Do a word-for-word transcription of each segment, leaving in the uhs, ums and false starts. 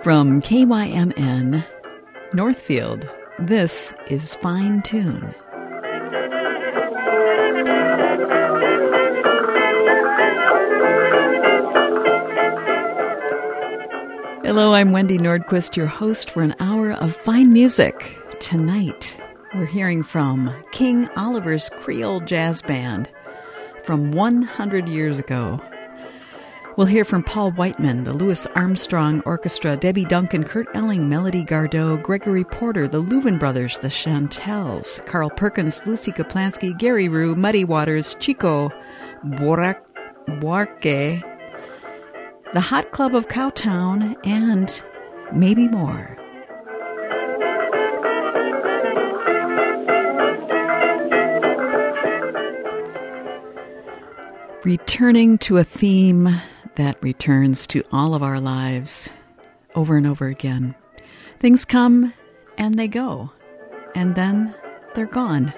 From K Y M N, Northfield, this is Fine Tune. Hello, I'm Wendy Nordquist, your host for an hour of fine music. Tonight, we're hearing from King Oliver's Creole Jazz Band from one hundred years ago. We'll hear from Paul Whiteman, the Louis Armstrong Orchestra, Debbie Duncan, Kurt Elling, Melody Gardot, Gregory Porter, the Louvin Brothers, the Chantels, Carl Perkins, Lucy Kaplansky, Gary Rue, Muddy Waters, Chico Buarque, the Hot Club of Cowtown, and maybe more. Returning to a theme that returns to all of our lives over and over again. Things come and they go, and then they're gone.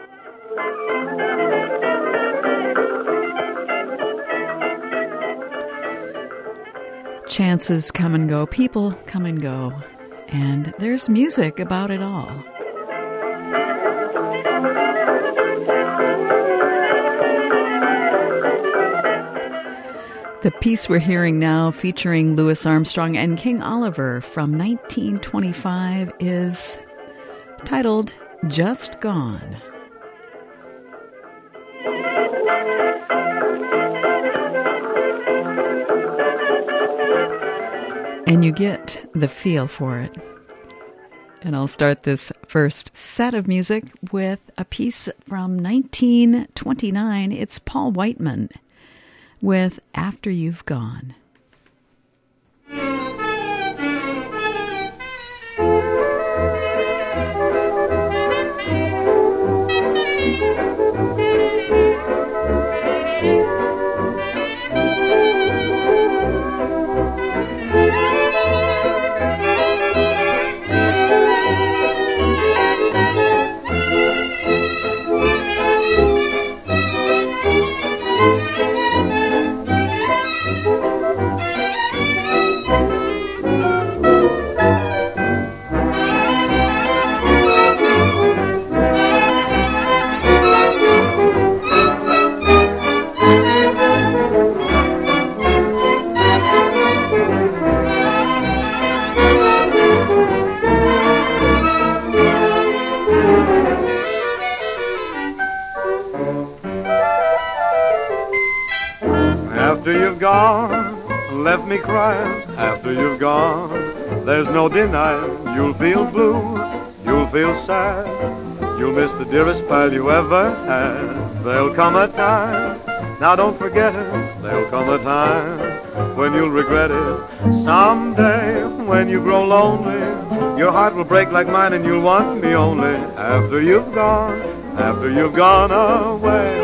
Chances come and go, people come and go, and there's music about it all. The piece we're hearing now, featuring Louis Armstrong and King Oliver from nineteen twenty-five, is titled Just Gone. And you get the feel for it. And I'll start this first set of music with a piece from nineteen twenty-nine. It's Paul Whiteman with After You've Gone. After you've gone, left me crying. After you've gone, there's no denying. You'll feel blue, you'll feel sad. You'll miss the dearest pal you ever had. There'll come a time, now don't forget it. There'll come a time when you'll regret it. Someday, when you grow lonely, your heart will break like mine and you'll want me only. After you've gone, after you've gone away.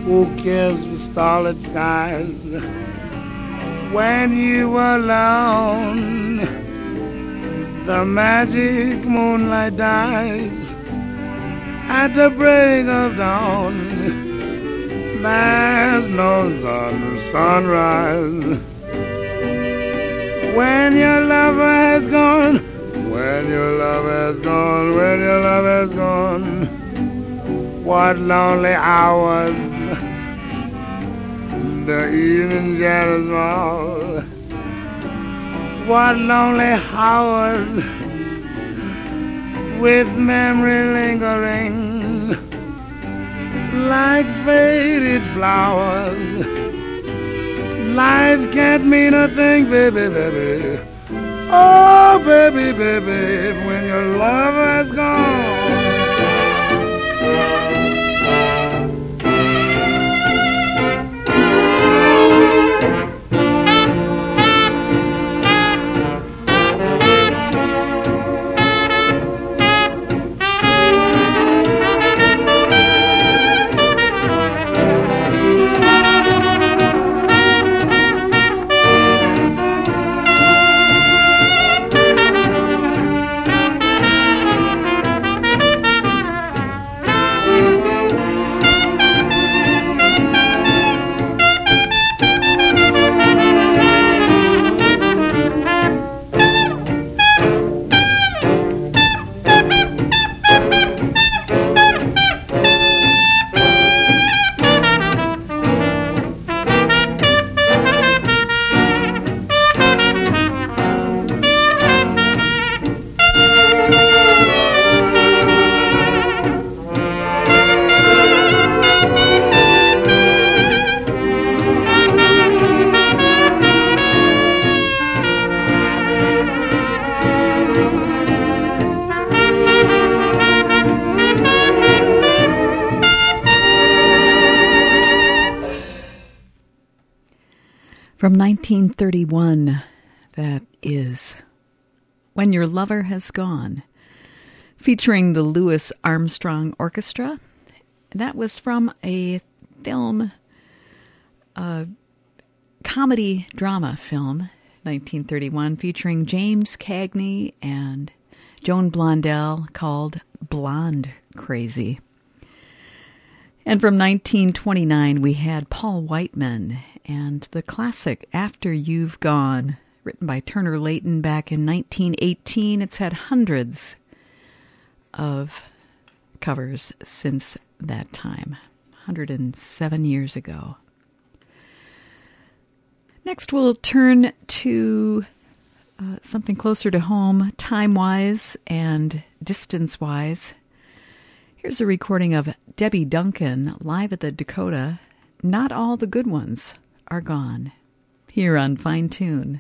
who cares for starlit skies? When you were alone, the magic moonlight dies. At the break of dawn, there's no sun, sunrise. When your lover has gone, when your lover has gone, when your lover has gone, what lonely hours the evening shadows fall. What lonely hours with memory lingering like faded flowers. Life can't mean a thing, baby, baby. Oh, baby, baby, when your lover has gone. From nineteen thirty-one, that is When Your Lover Has Gone, featuring the Louis Armstrong Orchestra. That was from a film, a comedy drama film, nineteen thirty-one, featuring James Cagney and Joan Blondell, called Blonde Crazy. And from nineteen twenty-nine, we had Paul Whiteman and the classic After You've Gone, written by Turner Layton back in nineteen eighteen. It's had hundreds of covers since that time, one hundred seven years ago. Next, we'll turn to uh, something closer to home, time-wise and distance-wise. Here's a recording of Debbie Duncan live at the Dakota. Not All the Good Ones Are Gone, here on Fine Tune.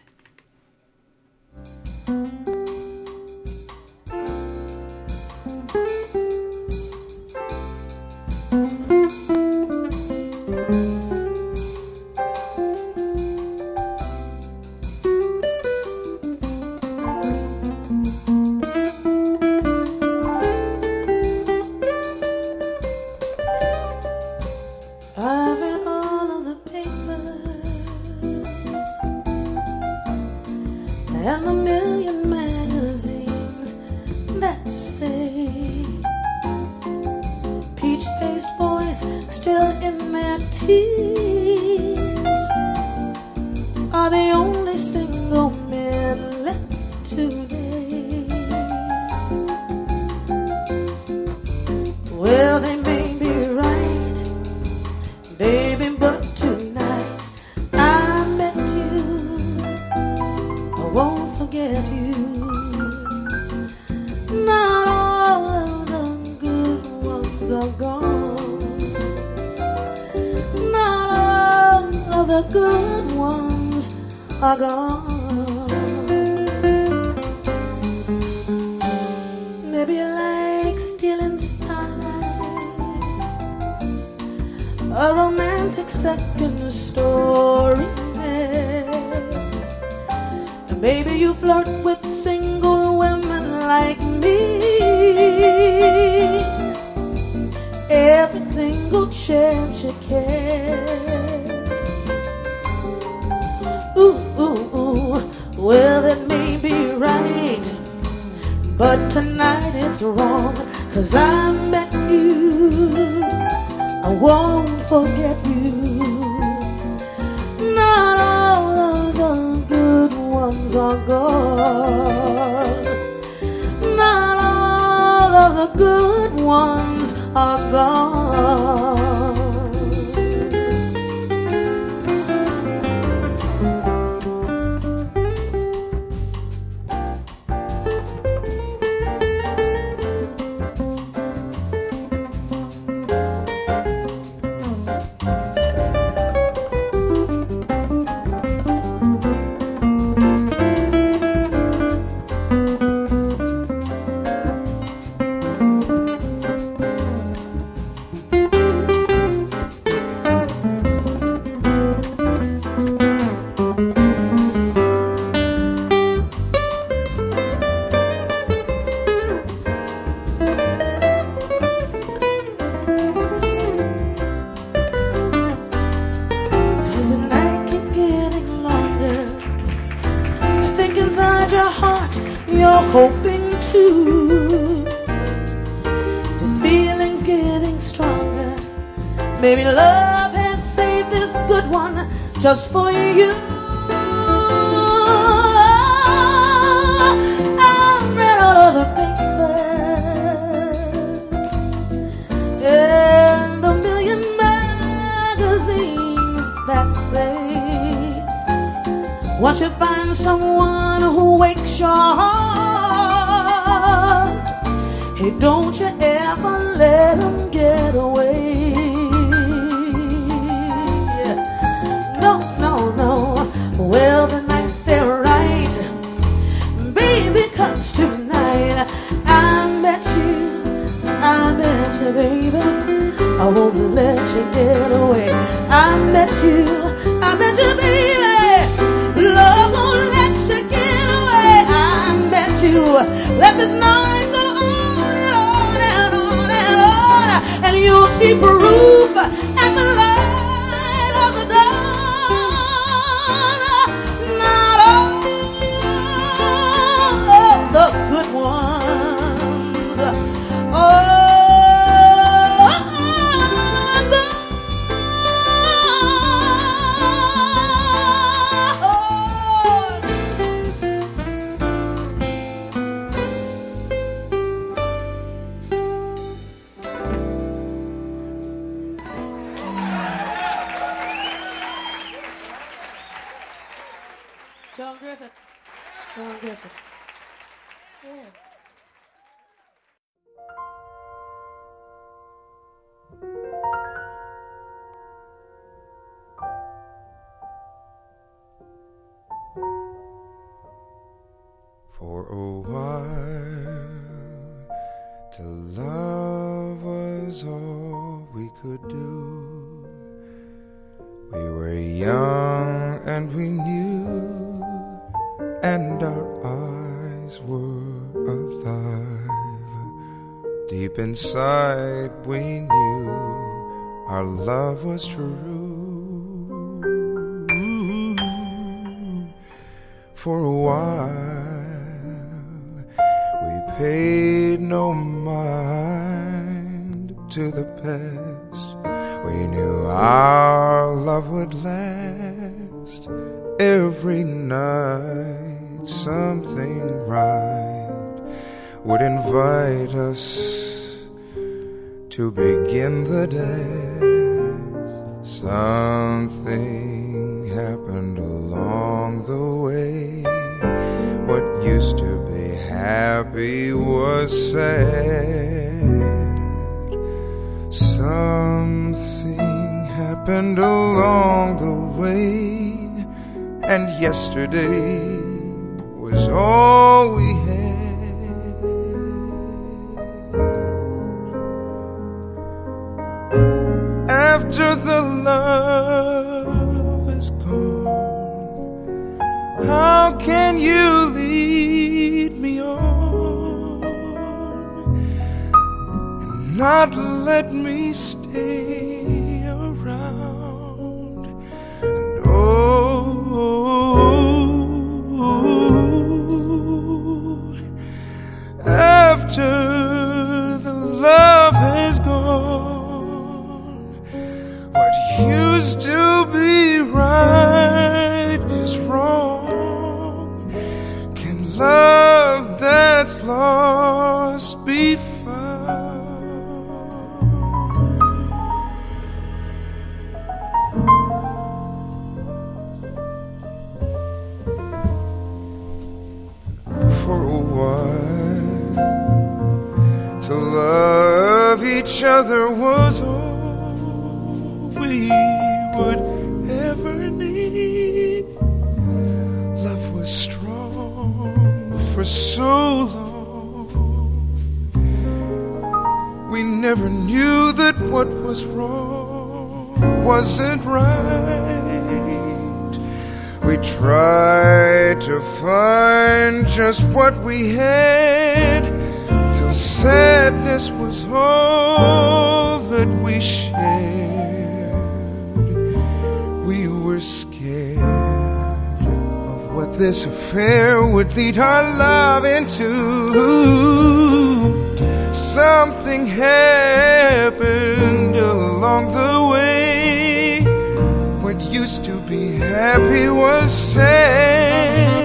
Every single chance you can. Ooh, ooh, ooh, well that may be right, but tonight it's wrong, 'cause I met you, I won't forget you. Not all of the good ones are gone, not all of the good ones are gone. Hoping to. This feeling's getting stronger. Maybe love has saved this good one just for you. I've read all of the papers and the million magazines that say, once you find someone who wakes your heart, hey, don't you ever let them get away. No, no, no. Well, tonight they're right, baby, 'cause tonight I met you, I met you, baby. I won't let you get away. I met you, I met you, baby. Love won't let you get away. I met you. Let this night go on and on and on and on, and you'll see proof at the light of the dawn. Not all the good ones. Oh. Joan Griffith. Joan Griffith. Yeah. For a while, till love was all we could do. We were young and we knew, and our eyes were alive. Deep inside we knew our love was true. For a while we paid no mind to the past. We knew our love would last. Every night something right would invite us to begin the dance. Something happened along the way. What used to be happy was sad. Something happened along the way, and yesterday was all we had. After the love is gone, how can you lead me on? And not let me stay around. And oh, after the love is gone, what used to be right is wrong. Can love that's lost be found? For a while, to love each other was all we would ever need. Love was strong for so long. We never knew that what was wrong wasn't right. We tried to find just what we had, till sadness was all that we shared. We were scared of what this affair would lead our love into. Something happened along the way. What used to be happy was sad.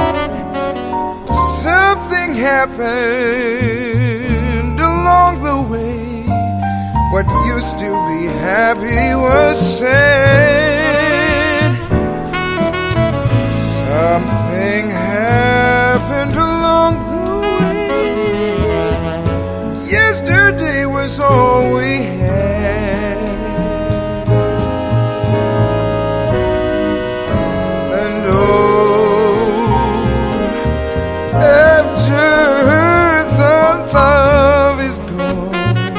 Something happened along the way. What used to be happy was sad. Something happened along the way. Yesterday was all we had. And oh, after the love is gone,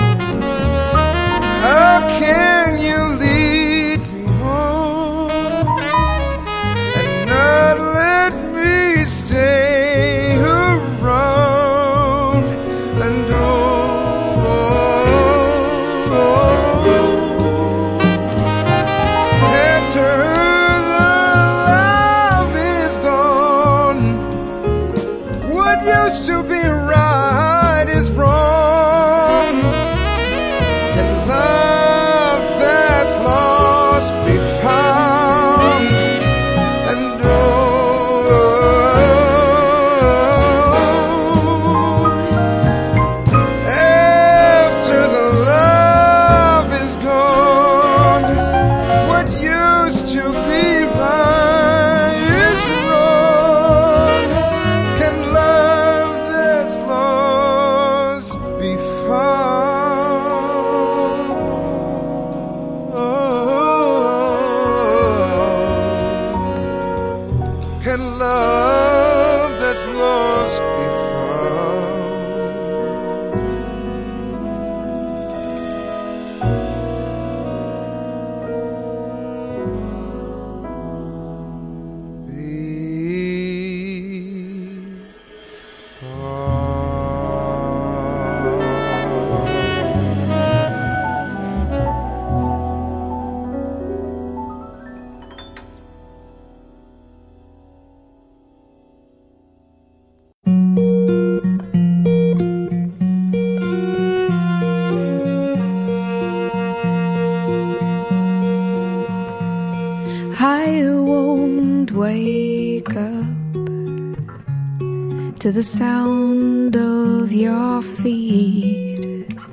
how can you lead me home and not let me stay around? And oh, after the love is gone, what used to be right is wrong. Can love that's lost be found? And oh, after the love is gone, what used to be right is wrong. Can love that's lost be found? Can love that's lost be found? Be found. I won't wake up to the sound of your feet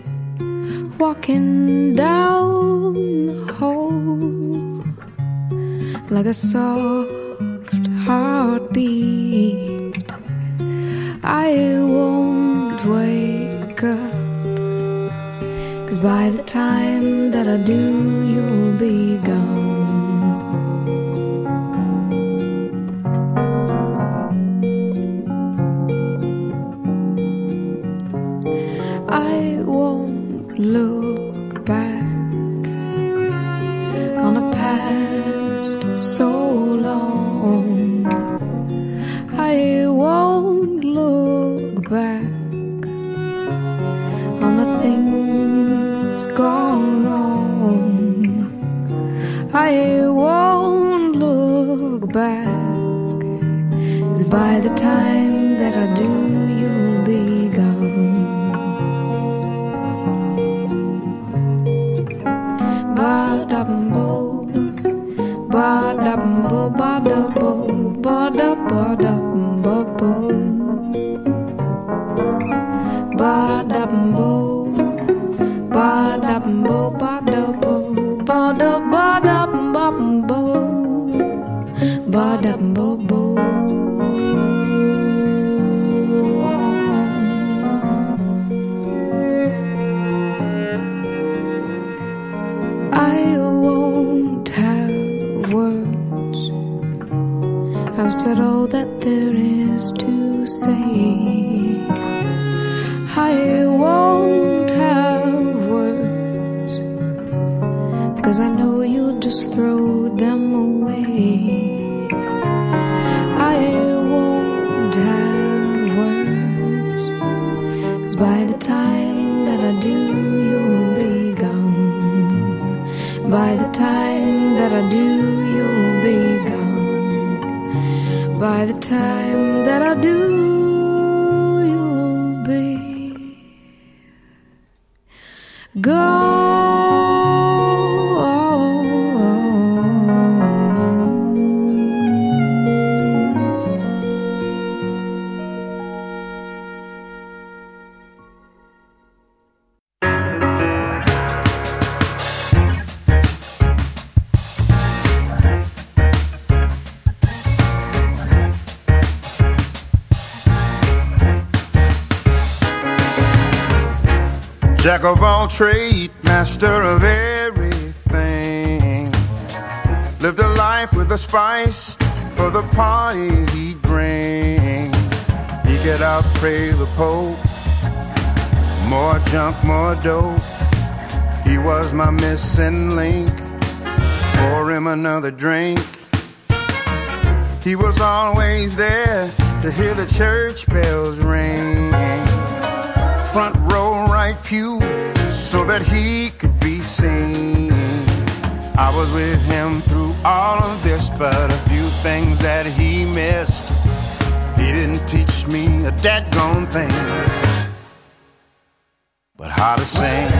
walking down the hall like a soft heartbeat. I won't wake up, 'cause by the time that I do, you'll be gone. I won't look back on a past so long. I won't look back on the things I won't look back, 'cause by the time that I do, you'll be gone. Ba-da-bum-bo, ba-da-bum-bo, ba-da-bo, ba-da-ba-da-bum-bo-bo. Ba-da-bum-bo, ba-da-bum-bo, ba-da-bo, ba-da-ba-da-bum-bo, ba-da-bum-bo-bo. I won't have words. I've said all that there is to say. I won't have words, 'cause I know you'll just throw them away. I won't have words, 'cause by the time that I do, you'll be gone. By the time that I do, you'll be gone. By the time that I do, you'll be gone. Jack of all trades, master of everything. Lived a life with a spice for the party he'd bring. He could outpray the Pope, more junk, more dope. He was my missing link, pour him another drink. He was always there to hear the church bells ring. Front row, right pew, so that he could be seen. I was with him through all of this, but a few things that he missed. He didn't teach me a dadgone thing, but how to sing.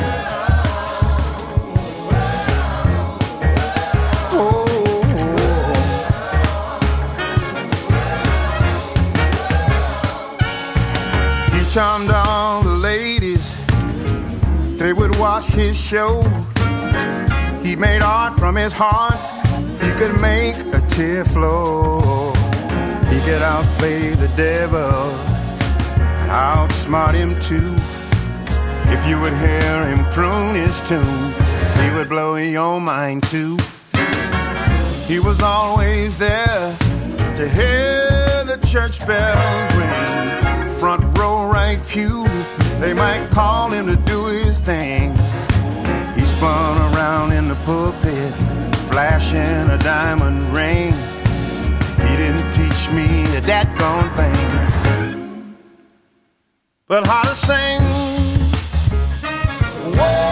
Charmed all the ladies, they would watch his show. He made art from his heart, he could make a tear flow. He could outplay the devil and outsmart him too. If you would hear him croon his tune, he would blow your mind too. He was always there to hear the church bells ring. Front row, right pew, they might call him to do his thing. He spun around in the pulpit, flashing a diamond ring. He didn't teach me a dadgone thing, but how to sing. Whoa.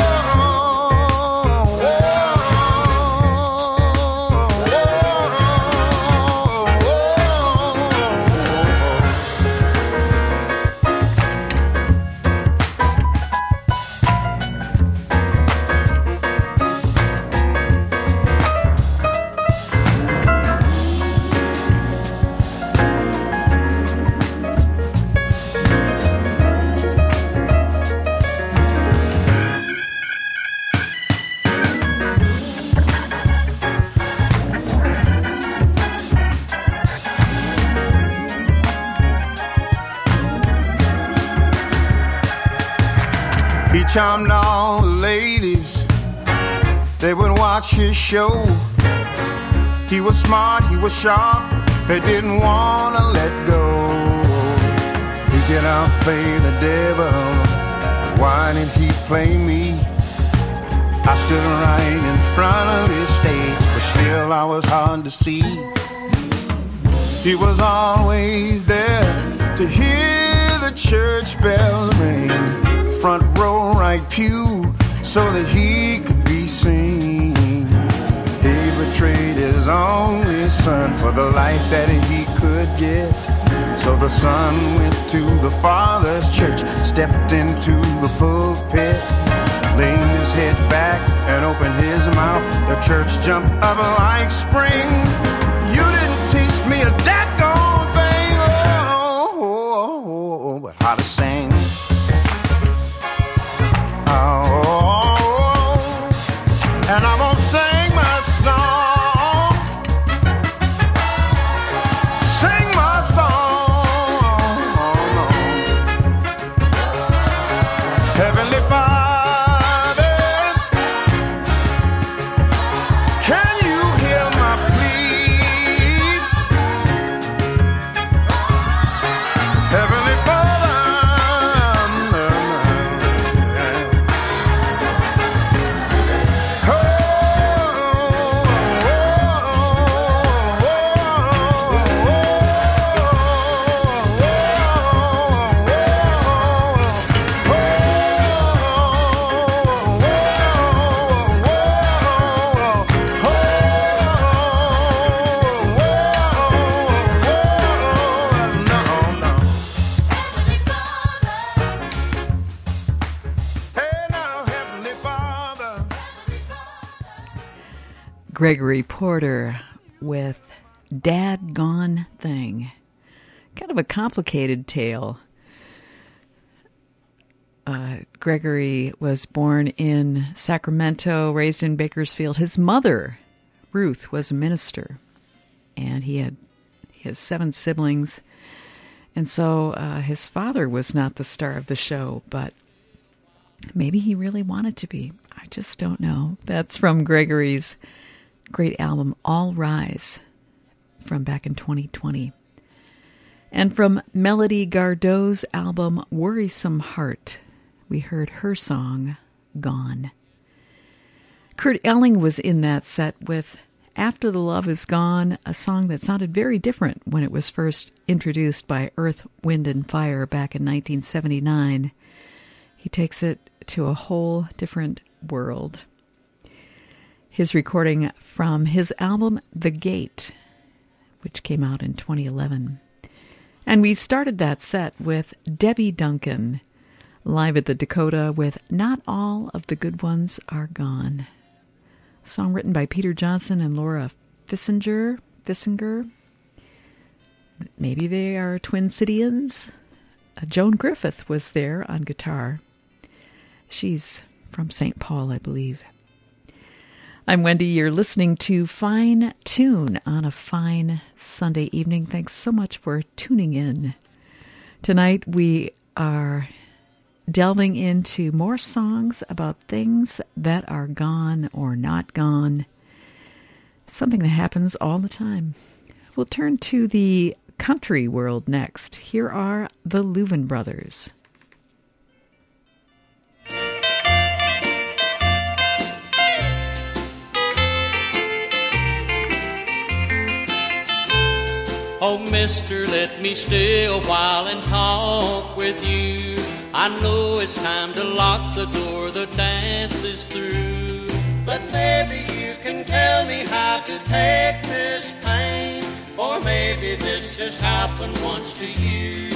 Charmed all the ladies, they would watch his show. He was smart, he was sharp, they didn't wanna let go. He could outplay the devil, why did he play me? I stood right in front of his stage, but still I was hard to see. He was always there to hear the church bells ring. Front row, right pew, so that he could be seen. He'd son for the life that he could get. So the son went to the Father's church, stepped into the pulpit, leaned his head back and opened his mouth. The church jumped up like spring. You didn't teach me a daggone thing, oh, oh, oh, oh, but how to sing. Oh, and I'm gonna sing my song, sing my song. Heavenly Father, can you hear my plea? Heavenly Father, Gregory Porter with Dadgone Thing. Kind of a complicated tale. Uh, Gregory was born in Sacramento, raised in Bakersfield. His mother, Ruth, was a minister, and he had he has seven siblings. And so uh, his father was not the star of the show, but maybe he really wanted to be. I just don't know. That's from Gregory's great album, All Rise, from back in twenty twenty. And from Melody Gardot's album, Worrisome Heart, we heard her song, Gone. Kurt Elling was in that set with After the Love Is Gone, a song that sounded very different when it was first introduced by Earth, Wind and Fire back in nineteen seventy-nine. He takes it to a whole different world. His recording from his album, The Gate, which came out in twenty eleven. And we started that set with Debbie Duncan, live at the Dakota with Not All of the Good Ones Are Gone. A song written by Peter Johnson and Laura Fissinger. Fissinger. Maybe they are Twin Cityans. Uh, Joan Griffith was there on guitar. She's from Saint Paul, I believe. I'm Wendy. You're listening to Fine Tune on a fine Sunday evening. Thanks so much for tuning in. Tonight we are delving into more songs about things that are gone or not gone. Something that happens all the time. We'll turn to the country world next. Here are the Louvin Brothers. Oh, mister, let me stay a while and talk with you. I know it's time to lock the door, the dance is through. But maybe you can tell me how to take this pain, or maybe this just happened once to you.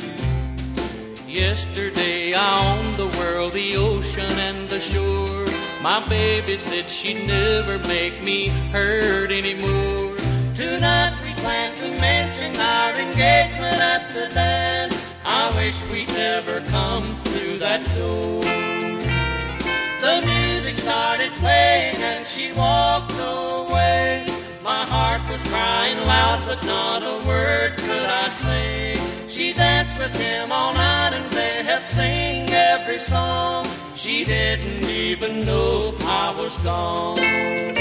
Yesterday I owned the world, the ocean and the shore. My baby said she'd never make me hurt anymore. Tonight we plan to mention our engagement at the dance. I wish we'd never come through that door. The music started playing and she walked away. My heart was crying loud but not a word could I say. She danced with him all night and they kept singing every song. She didn't even know I was gone.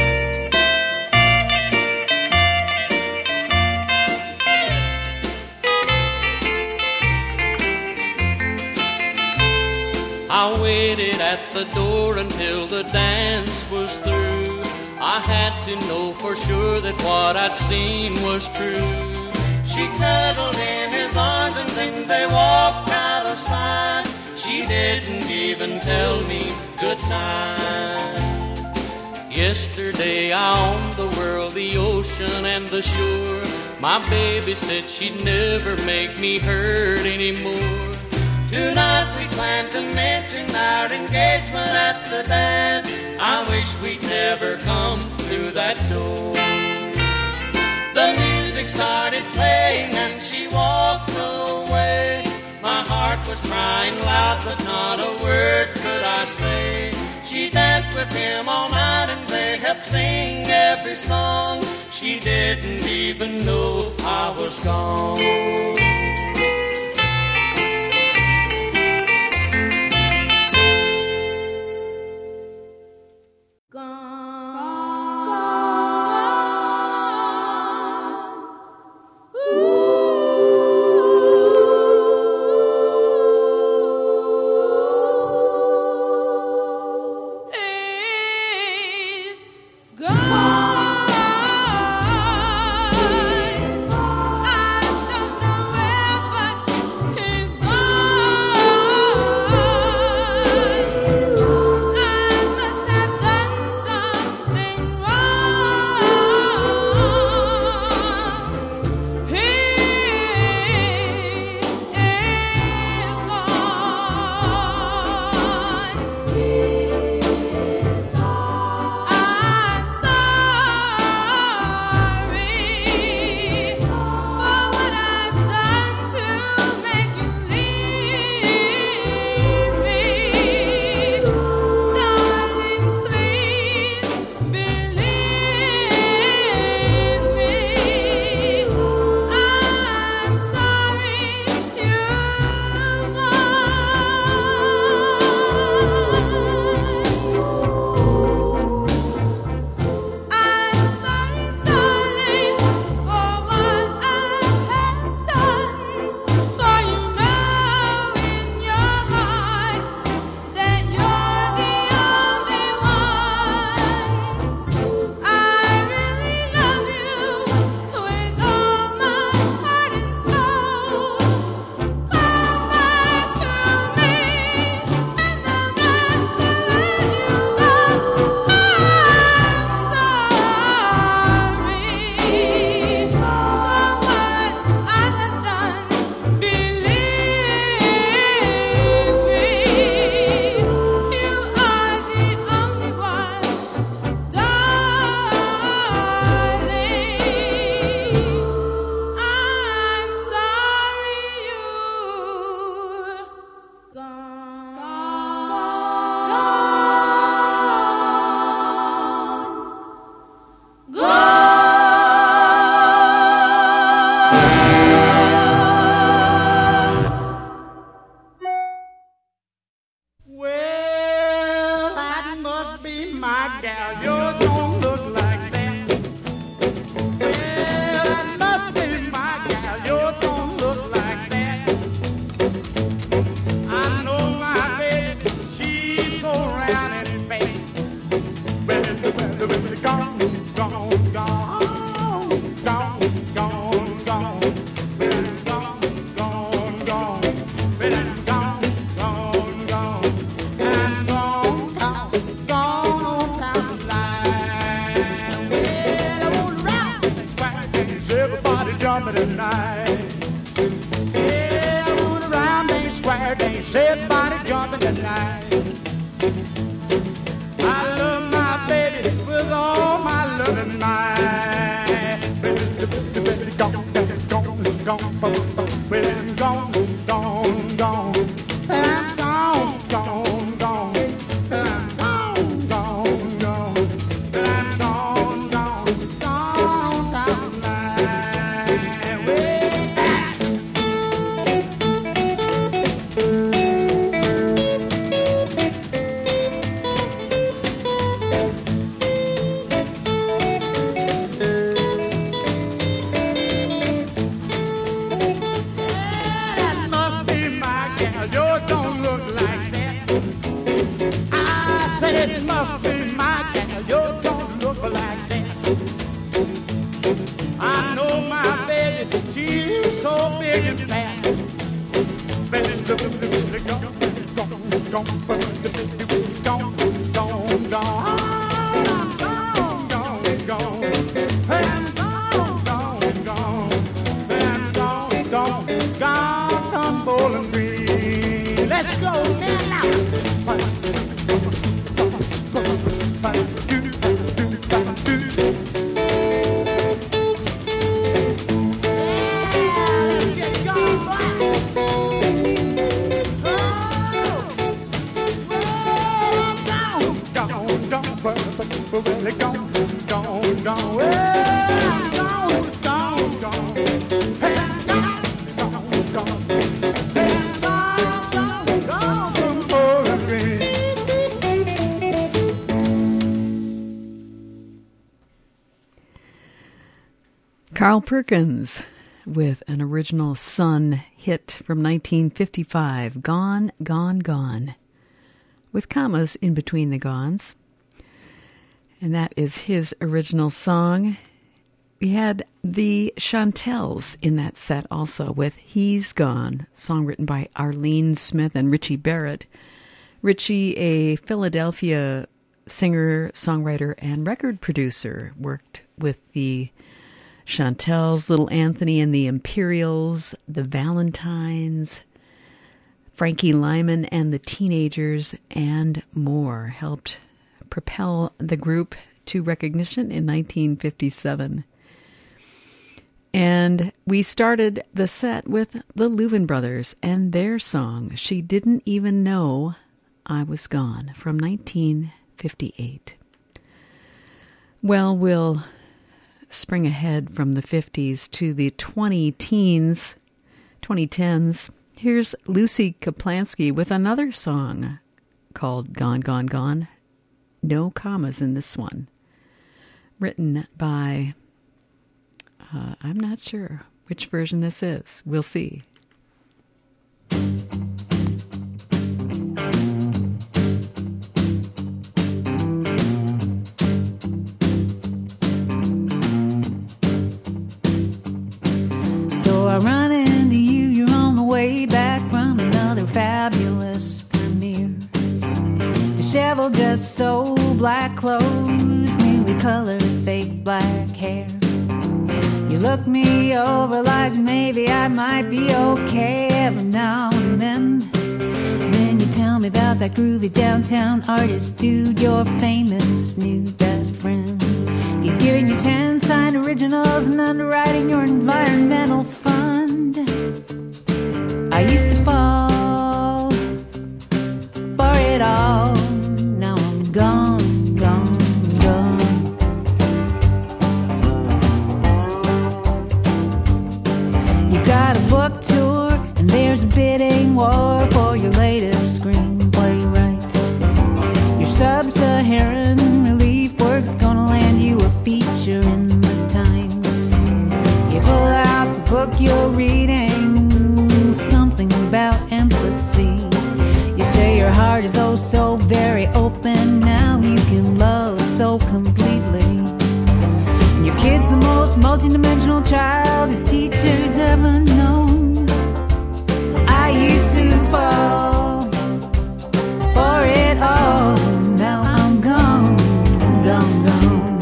I waited at the door until the dance was through. I had to know for sure that what I'd seen was true. She cuddled in his arms and then they walked out of sight. She didn't even tell me goodnight. Yesterday I owned the world, the ocean and the shore. My baby said she'd never make me hurt anymore. Tonight we plan to mention our engagement at the dance. I wish we'd never come through that door. The music started playing and she walked away. My heart was crying loud, but not a word could I say. She danced with him all night and they helped sing every song. She didn't even know I was gone. Gone, gone, gone, gone, gone, gone. gone, gone. Well, gone, gone, gone. Hey, gone, gone, gone. Hey, gone, gone, gone from Bowling Green. Carl Perkins with an original Sun hit from nineteen fifty-five, Gone, Gone, Gone, with commas in between the gones. And that is his original song. We had the Chantels in that set also with He's Gone, song written by Arlene Smith and Richie Barrett. Richie, a Philadelphia singer, songwriter, and record producer, worked with the Chantels, Little Anthony and the Imperials, the Valentines, Frankie Lyman and the Teenagers, and more. Helped propel the group to recognition in nineteen fifty-seven. And we started the set with the Louvin Brothers and their song, She Didn't Even Know I Was Gone, from nineteen fifty-eight. Well, we'll spring ahead from the fifties to the twenty teens, twenty tens. Here's Lucy Kaplansky with another song called Gone, Gone, Gone. No commas in this one. Written by, uh, I'm not sure which version this is. We'll see. I run into you, you're on the way back from another fabulous premiere. Disheveled, just so black clothes, newly colored fake black hair. You look me over like maybe I might be okay every now and then. Then you tell me about that groovy downtown artist dude, your famous new best friend. He's giving you ten signed originals and underwriting your environmental fund. I used to fall for it all. Now I'm gone, gone, gone. You've got a book tour and there's a bidding war for your latest screenplay rights. Your sub-Saharan relief work's gonna land you a feature in the Times. You pull out the book you're reading, something about empathy. You say your heart is oh so very open, now you can love so completely. And your kid's the most multidimensional child his teacher's ever known. I used to fall for it all. Now I'm gone, gone, gone.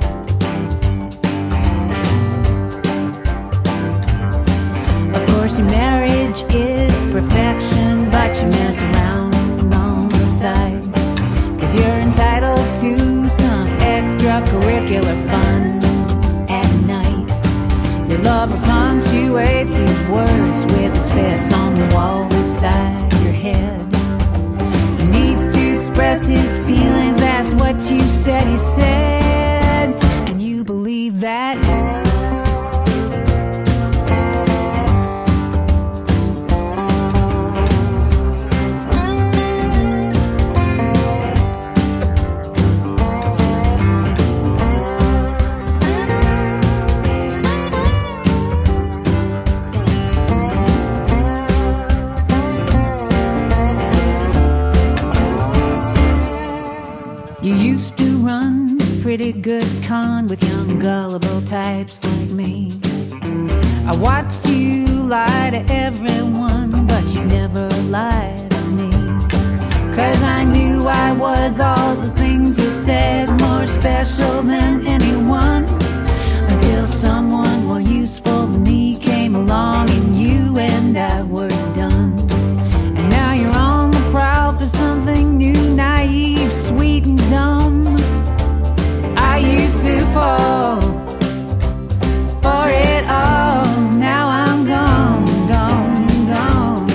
Of course your marriage is perfection, but you mess around on the side, 'cause you're entitled to some extracurricular fun at night. Your lover punctuates his words with his fist on the wall beside your head. He needs to express his feelings, that's what you said he said, and you believe that. You used to run pretty good con with young gullible types like me. I watched you lie to everyone, but you never lied to me. 'Cause I knew I was all the things you said, more special than anyone. Until someone more useful than me came along and you and I were done. And now you're on the prowl for something new, naive, sweet and dumb. I used to fall for it all. Now I'm gone, gone, gone.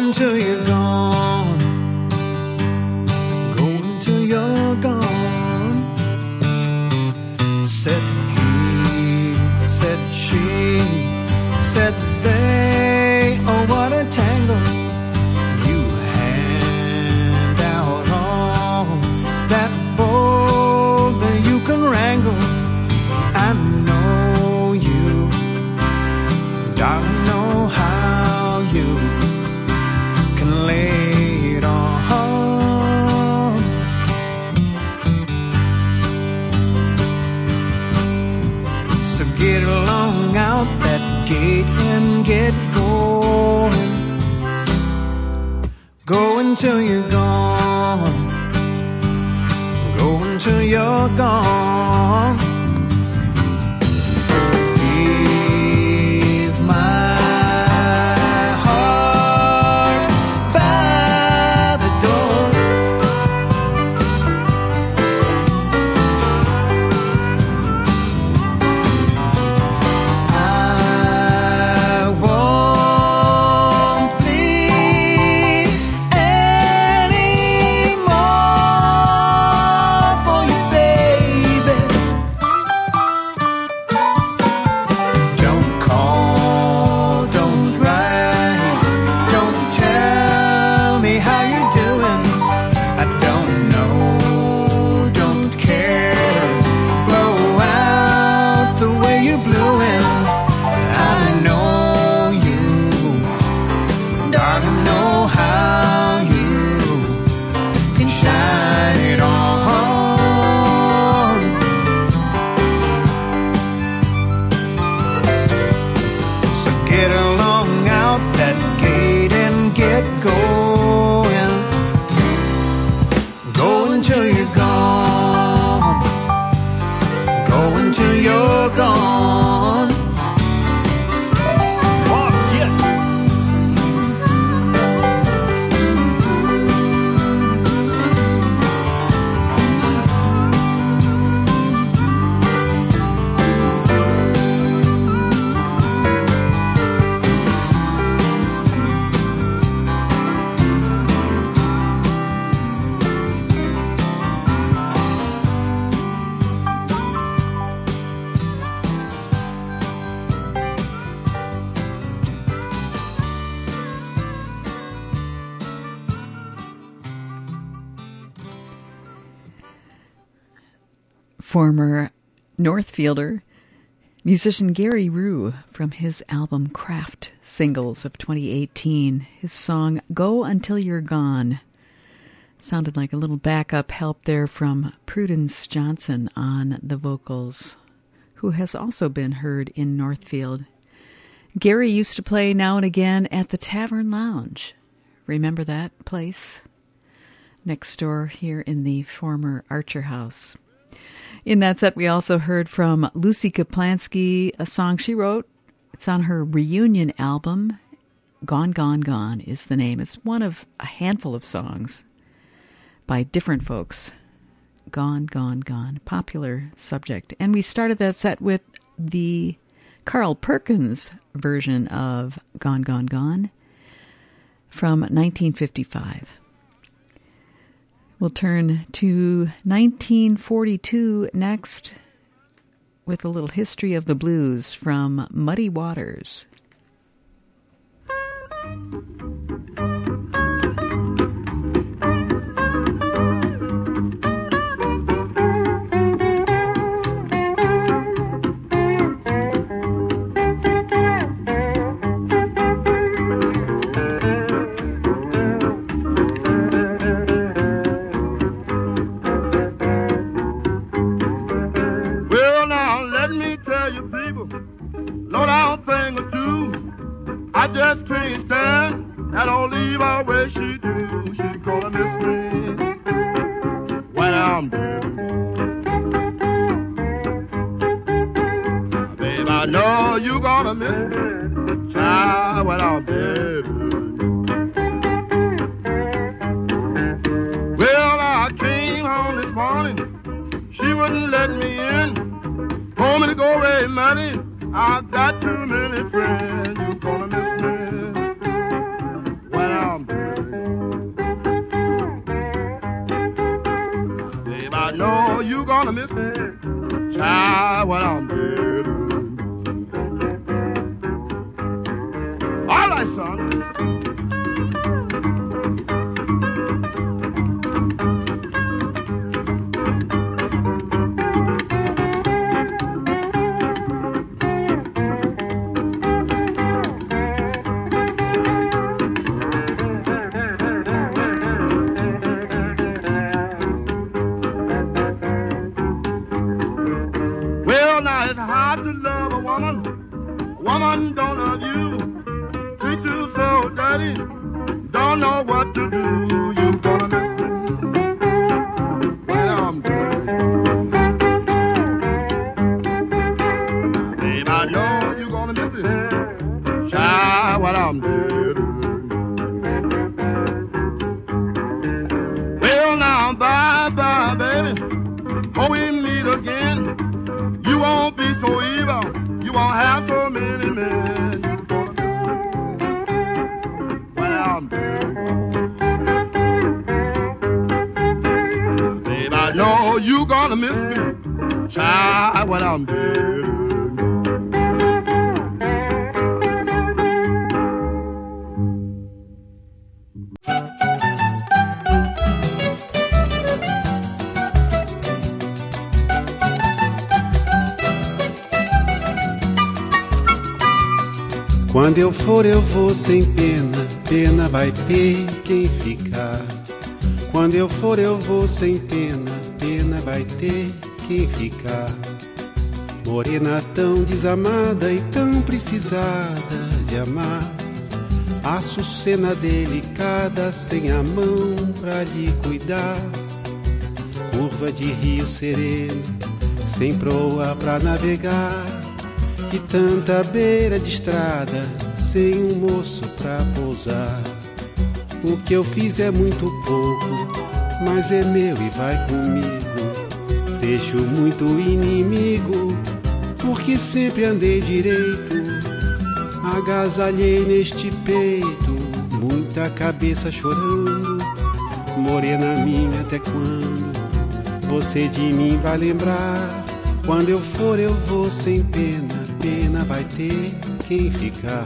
until you're gone. Go until you're gone. Said he, said she, said they. Oh, what a tangle you hand out on that bowl that you can wrangle. I know you, darling, know how you can lay it on. So get along out that gate and get going. Go until you're gone. Go until you're gone. Leave my heart by the door. I won't plead anymore for you, baby. Don't call, don't write, don't tell me how you're doing. I don't know, don't care. Blow out the way you blew in. I know you, darling, know how you can shine it on. So get along out that gate and get going. Go until you're gone. Go until you're gone. Oh, yeah. Former Northfielder, musician Gary Rue, from his album Craft Singles of twenty eighteen, his song Go Until You're Gone. Sounded like a little backup help there from Prudence Johnson on the vocals, who has also been heard in Northfield. Gary used to play now and again at the Tavern Lounge. Remember that place? Next door here in the former Archer House. In that set, we also heard from Lucy Kaplansky, a song she wrote. It's on her reunion album. Gone, Gone, Gone is the name. It's one of a handful of songs by different folks. Gone, Gone, Gone. Popular subject. And we started that set with the Carl Perkins version of Gone, Gone, Gone from nineteen fifty-five. We'll turn to nineteen forty-two next with a little history of the blues from Muddy Waters. I just can't stand that old leave away she do. She gonna miss me when I'm dead. Babe, I know you gonna miss me, child, when I'm dead. Well, I came home this morning, she wouldn't let me in. Told me to go away, money. I've got too many friends. You gonna miss me when I'm miss me? Child, what I'm dead. All right, son. Woman don't love you, treat you so dirty, don't know what to do. You gonna miss me when I'm dead. Babe, I know you gonna miss me, child, when I'm dead. Well now, bye bye, baby, before we meet again, you won't be so evil. You won't have so many men. You gonna miss me when I'm dead. Babe, I know you gonna miss me, child, when I'm dead. Quando eu for eu vou sem pena, pena vai ter quem ficar. Quando eu for eu vou sem pena, pena vai ter quem ficar. Morena tão desamada e tão precisada de amar, açucena delicada sem a mão pra lhe cuidar. Curva de rio sereno, sem proa pra navegar, e tanta beira de estrada, sem um moço pra pousar. O que eu fiz é muito pouco, mas é meu e vai comigo. Deixo muito inimigo, porque sempre andei direito. Agasalhei neste peito, muita cabeça chorando. Morena minha, até quando você de mim vai lembrar? Quando eu for eu vou sem pena, pena vai ter quem ficar.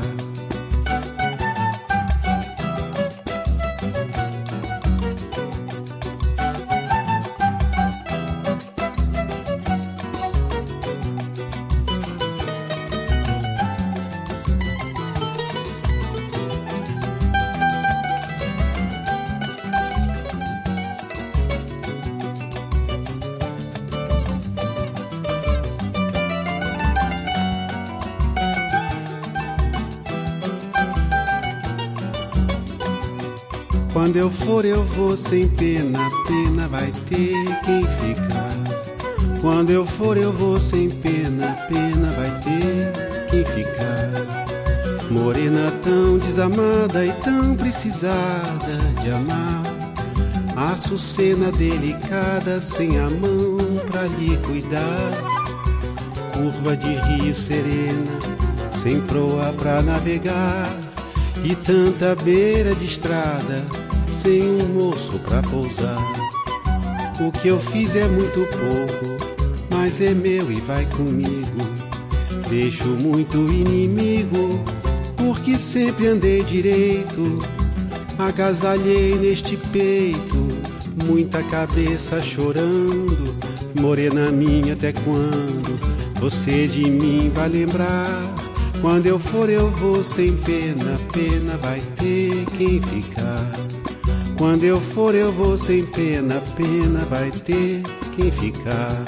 Quando eu for eu vou sem pena, pena vai ter quem ficar. Quando eu for eu vou sem pena, pena vai ter quem ficar. Morena tão desamada e tão precisada de amar, açucena delicada sem a mão pra lhe cuidar. Curva de rio serena, sem proa pra navegar, e tanta beira de estrada, sem um moço pra pousar. O que eu fiz é muito pouco, mas é meu e vai comigo. Deixo muito inimigo, porque sempre andei direito. Agasalhei neste peito, muita cabeça chorando. Morena minha, até quando você de mim vai lembrar? Quando eu for eu vou sem pena, pena vai ter quem ficar. Quando eu for eu vou sem pena, pena vai ter quem ficar.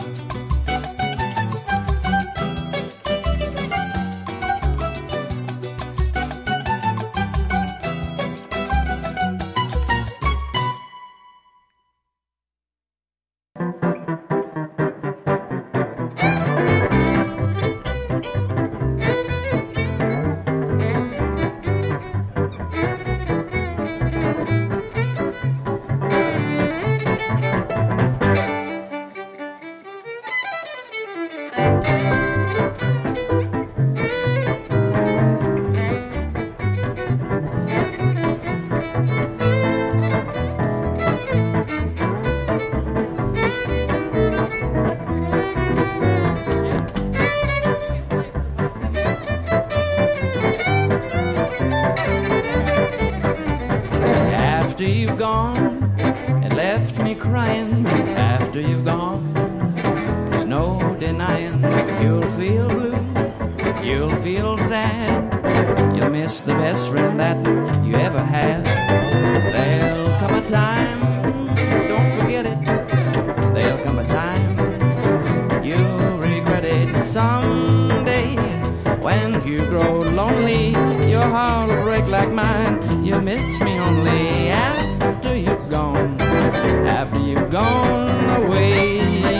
you've gone and left me crying after you've gone. There's no denying you'll feel blue, you'll feel sad. You'll miss the best friend that you ever had. There'll come a time, don't forget it. There'll come a time you'll regret it someday. When you grow lonely, your heart will break like mine. You miss me only after you've gone, after you've gone away.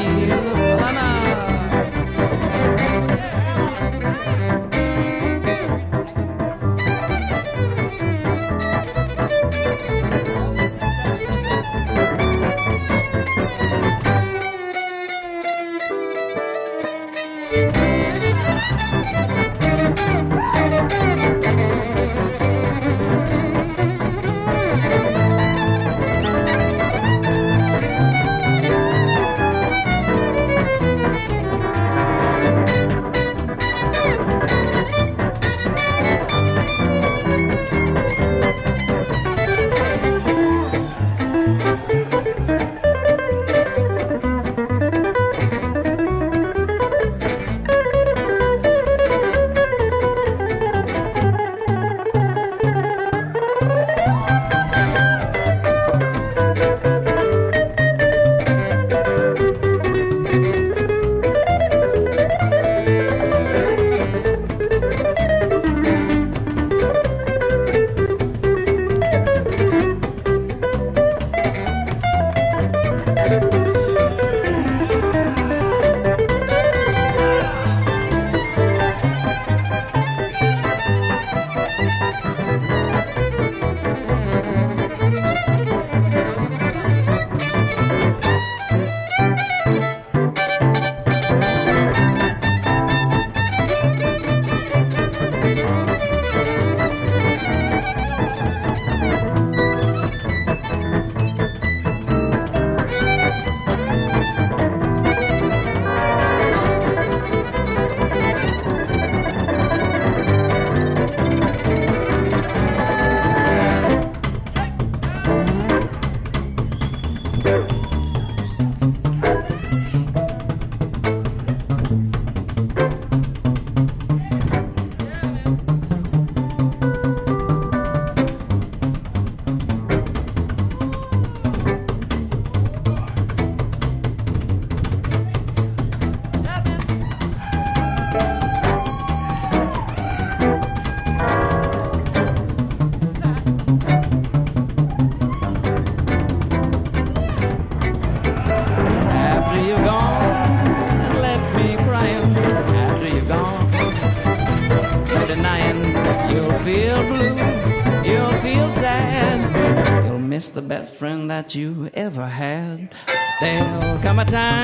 The best friend that you ever had. There'll come a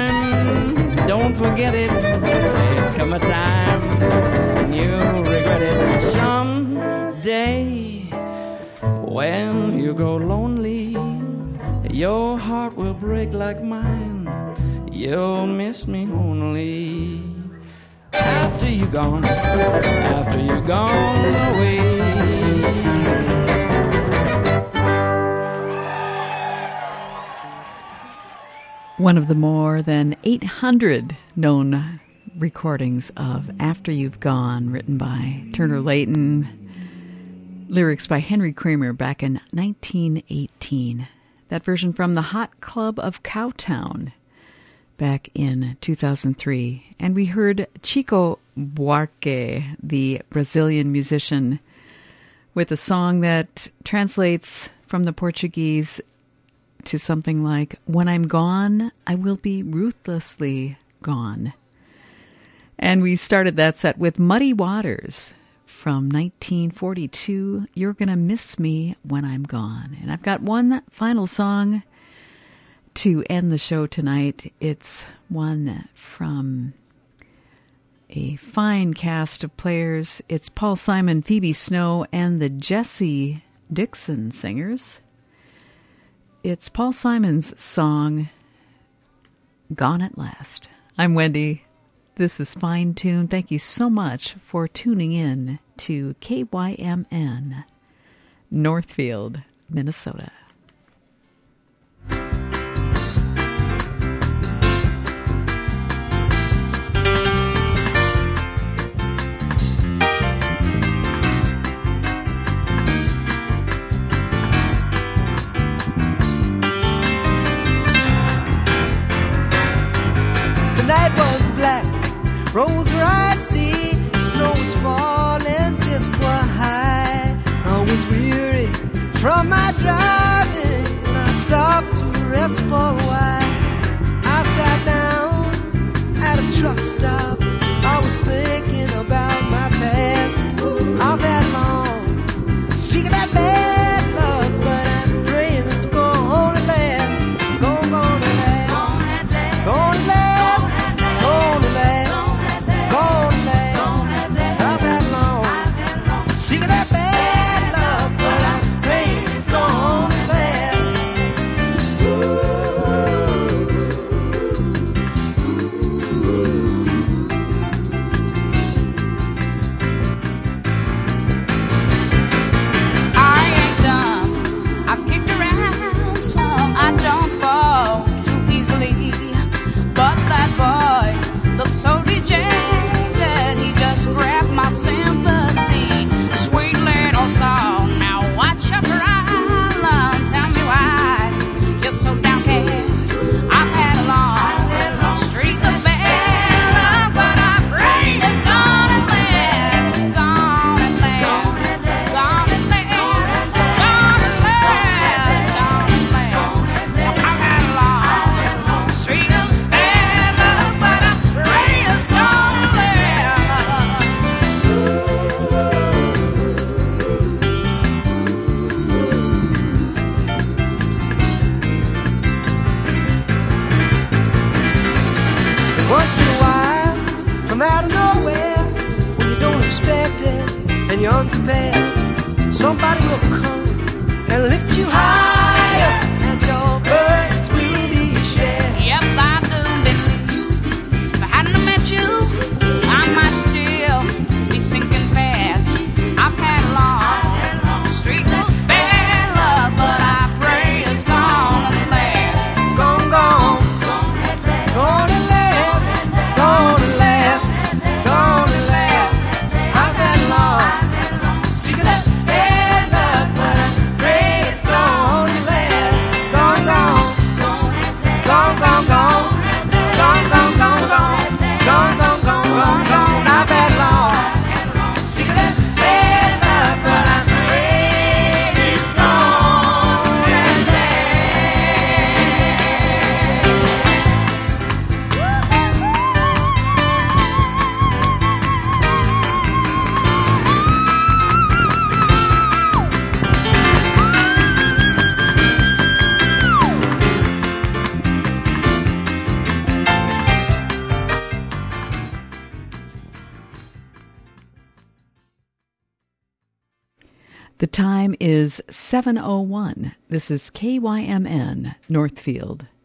time, don't forget it. There'll come a time and you'll regret it someday. When you grow lonely, your heart will break like mine. You'll miss me only after you're gone, after you're gone away. One of the more than eight hundred known recordings of After You've Gone, written by Turner Layton, lyrics by Henry Kramer back in nineteen eighteen. That version from the Hot Club of Cowtown back in two thousand three. And we heard Chico Buarque, the Brazilian musician, with a song that translates from the Portuguese to something like, "When I'm gone, I will be ruthlessly gone." And we started that set with Muddy Waters from nineteen forty-two, "You're Gonna Miss Me When I'm Gone." And I've got one final song to end the show tonight. It's one from a fine cast of players. It's Paul Simon, Phoebe Snow, and the Jesse Dixon Singers. It's Paul Simon's song, "Gone at Last." I'm Wendy. This is Fine Tune. Thank you so much for tuning in to K Y M N, Northfield, Minnesota. From my driving, I stopped to rest for a while. I sat down at a truck stop. I was thinking about my past. All that long, streak of that bad luck, but I'm praying it's gonna last. Gonna, gonna last. Gonna last. Gonna last. Gonna last. All that long, streak of that bad luck, but I'm praying it's gonna last. I ain't dumb. I've kicked around some. I don't fall too easily. But that boy looks so dejected. He just grabbed my sympathy. Sweet little song. Now watch your problem. Tell me why you're so downcast. I've had a long streak of bad luck, but I pray it's gonna last. Gonna last. Gonna last. Gonna last. Gonna last. I've had a long streak of bad luck, but I pray it's gonna last. Once in a while, from out of nowhere, when you don't expect it and you're unprepared, somebody will come and lift you higher, and your burdens will be shared. Yes, I do believe if I hadn't met you, I might still be sinking fast. I've had a long streak of bad luck, but I pray it's gonna last. Gone, gone, gonna last, gonna last, gonna last. I've had a long streak of that bad luck, but I pray it's gonna last. Gone, gone, gone, gone, gone, gone, gone, gone, gone, gone, gone, gone, gone, gone. I've had a long streak of that bad luck, but I pray it's gonna last. The time is seven oh one. This is K Y M N, Northfield.